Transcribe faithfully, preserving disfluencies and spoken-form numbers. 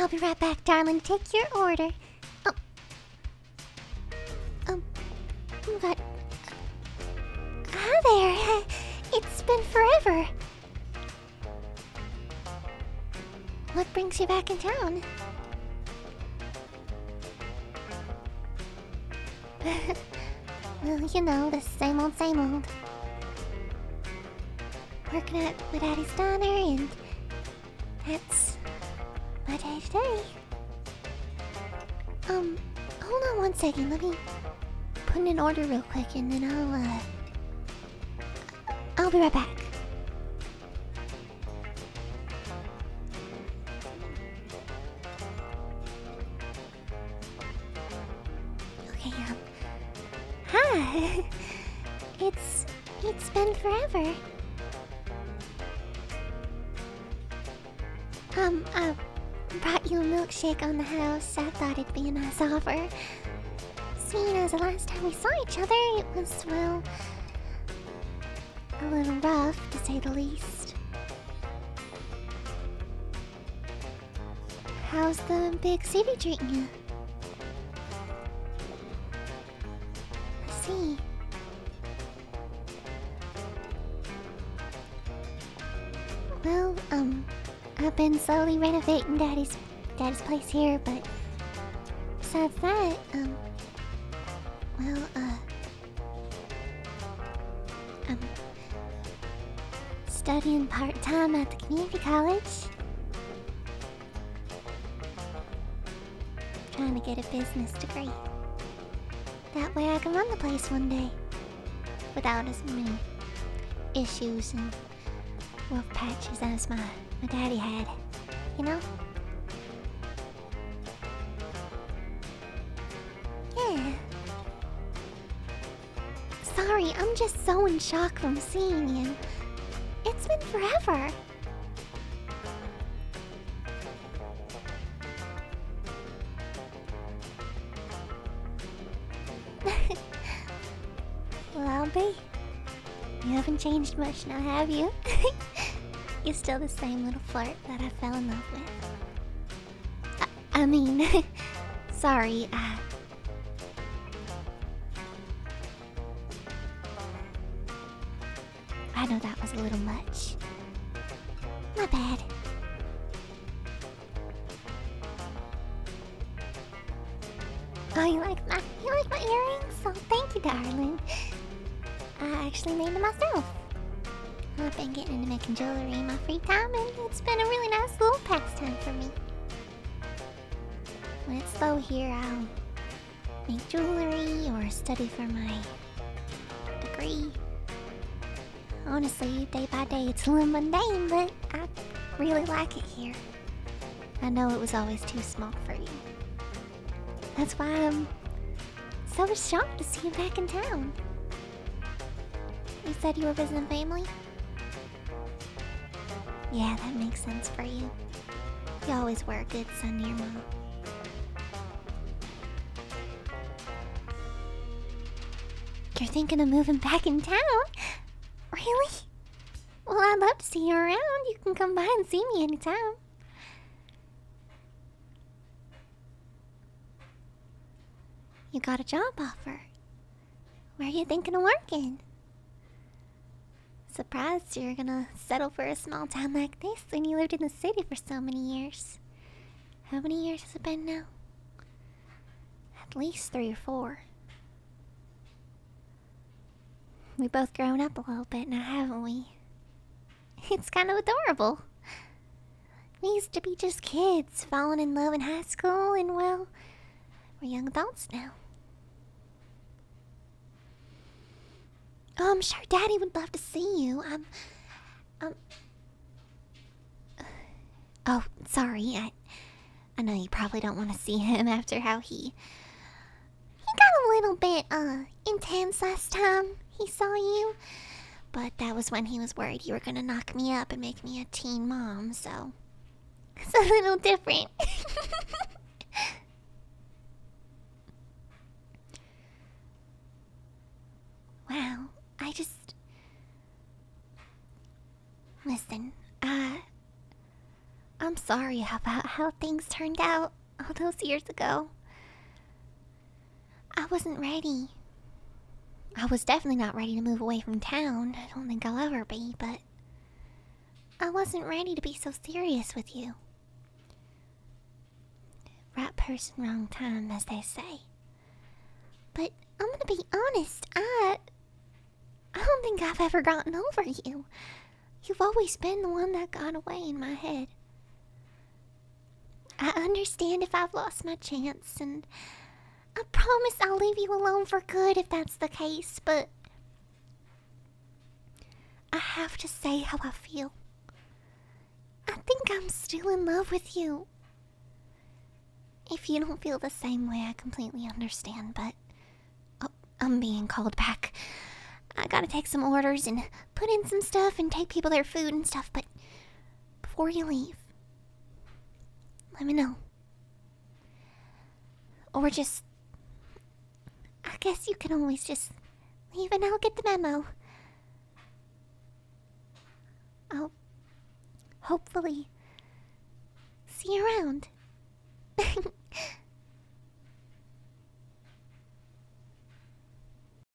I'll be right back, darling. Take your order. Oh. Um. But. Hi there. It's been forever. What brings you back in town? Well, you know, the same old, same old. Working at my daddy's diner, and that's my day to day. Um, hold on one second. Let me put in an order real quick, and then I'll, uh... I'll be right back. Okay, um... Hi! It's... it's been forever. Um, I brought you a milkshake on the house. I thought it'd be a nice offer. Seeing as the last time we saw each other, it was, well... a little rough, to say the least. How's the big city treating you? I see. Well, um, I've been slowly renovating Daddy's Daddy's place here, but besides that, um, well, uh, I'm studying part-time at the community college. Trying to get a business degree. That way I can run the place one day. Without as many issues and rough patches as my, my daddy had. You know? Yeah. Sorry, I'm just so in shock from seeing you. It's been forever. Well, I'll be. You haven't changed much now, have you? You're still the same little flirt that I fell in love with. I, I mean, sorry, uh... I know that was a little much. My bad. Oh, you like my you like my earrings? Oh, thank you, darling. I actually made them myself. I've been getting into making jewelry in my free time, and it's been a really nice little pastime for me. When it's slow here, I'll make jewelry or study for my degree. Honestly, day by day it's a little mundane, but I really like it here. I know it was always too small for you. That's why I'm so shocked to see you back in town. You said you were visiting family? Yeah, that makes sense for you. You always were a good son to your mom. You're thinking of moving back in town? Really? Well, I'd love to see you around. You can come by and see me anytime. You got a job offer. Where are you thinking of working? Surprised you're gonna settle for a small town like this when you lived in the city for so many years. How many years has it been now? At least three or four. We both grown up a little bit now, haven't we? It's kind of adorable. We used to be just kids, falling in love in high school, and well, we're young adults now. Oh, I'm sure Daddy would love to see you. Um, um. Oh, sorry. I, I know you probably don't want to see him after how he, he got a little bit uh intense last time he saw you. But that was when he was worried you were gonna knock me up and make me a teen mom, so it's a little different. Wow, I just... Listen, uh... I'm sorry about how things turned out all those years ago. I wasn't ready. I was definitely not ready to move away from town. I don't think I'll ever be, but I wasn't ready to be so serious with you. Right person, wrong time, as they say. But I'm gonna be honest, I... I don't think I've ever gotten over you. You've always been the one that got away in my head. I understand if I've lost my chance, and I promise I'll leave you alone for good if that's the case, but I have to say how I feel. I think I'm still in love with you. If you don't feel the same way, I completely understand, but oh, I'm being called back. I gotta take some orders and put in some stuff and take people their food and stuff, but before you leave, let me know. Or just, I guess you can always just leave and I'll get the memo. I'll hopefully see you around.